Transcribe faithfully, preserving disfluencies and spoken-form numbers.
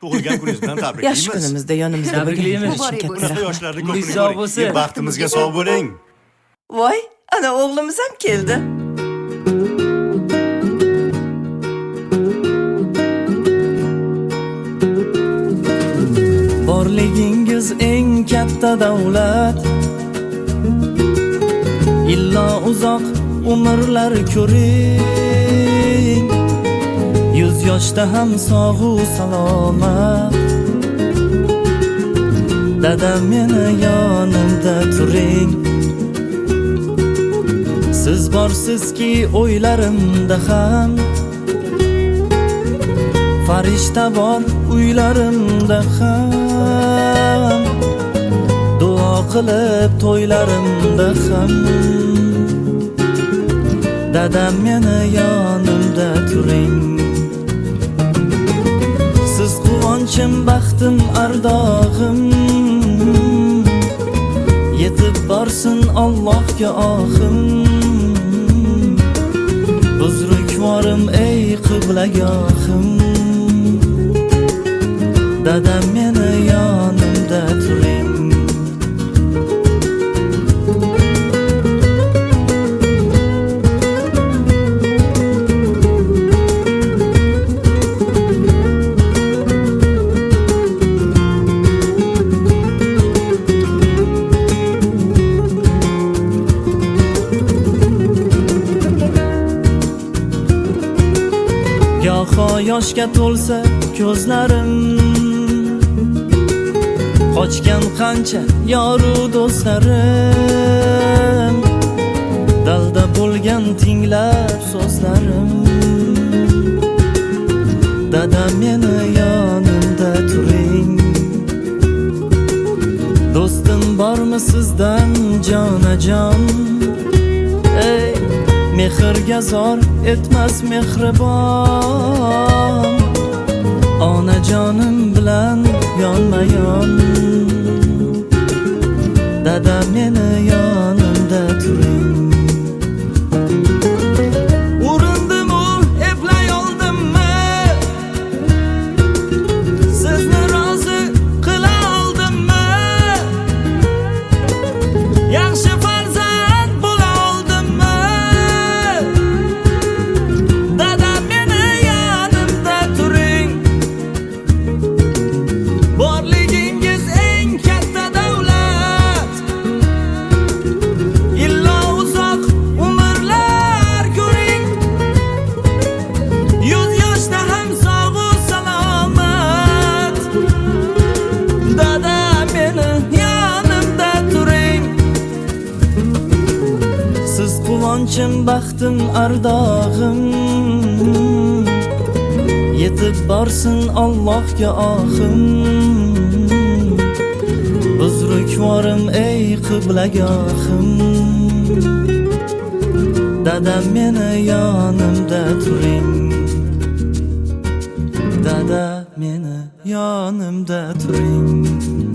Tug'ilgan kuningiz bilan tabriklaymiz. Yosh kunimizda yonimizda Tabriklaymiz. Bunaqa yoshlarni ko'pini Sog' bo'lsin. ko'ring. Baxtimizga sog' bo'ling. Voy, ana o'g'limiz ham keldi. Borligingiz eng katta davlat, illo uzoq umrlar ko'ring, yuz yoshda ham sog'u salomat. Dadam meni yonimda turing, siz borsizki o'ylarimda ham, farishta bor uylarimda ham, duo qilib to'ylarimda ham. Dadam meni yonimda turing, siz quvonchim, baxtim, ardog'im, yetib borsin Allohga ohim. Buzrukvorim ey qiblagohim, dadam meni yonimda turing. Goho yoshga to'lsa ko'zlarim, qochgan qancha yoru do'stlarim, dalda bo'lgan tinglab so'zlarim. Dadam meni yonimda turing, do'stim bormi sizdan jonajon? Ey mehrga zor etmas mehribon, onajonim bilan yonma-yon. Dadam meni yonimda turing, urindim-u eplay oldimmi, sizni rozi qila oldimmi, yaxshi farzand bo'la oldimmi? Dadam meni yonimda turing, borligingiz eng katta davlat, illo uzoq umrlar ko'ring, yuz yoshda ham sog'u salomat. Dadam meni yonimda turing, siz quvonchim, baxtim, ardog'im, yetib borsin Allohga ohim. Buzrukvorim ey qiblagohim, dadam meni yonimda turing, dada meni yonimda turing.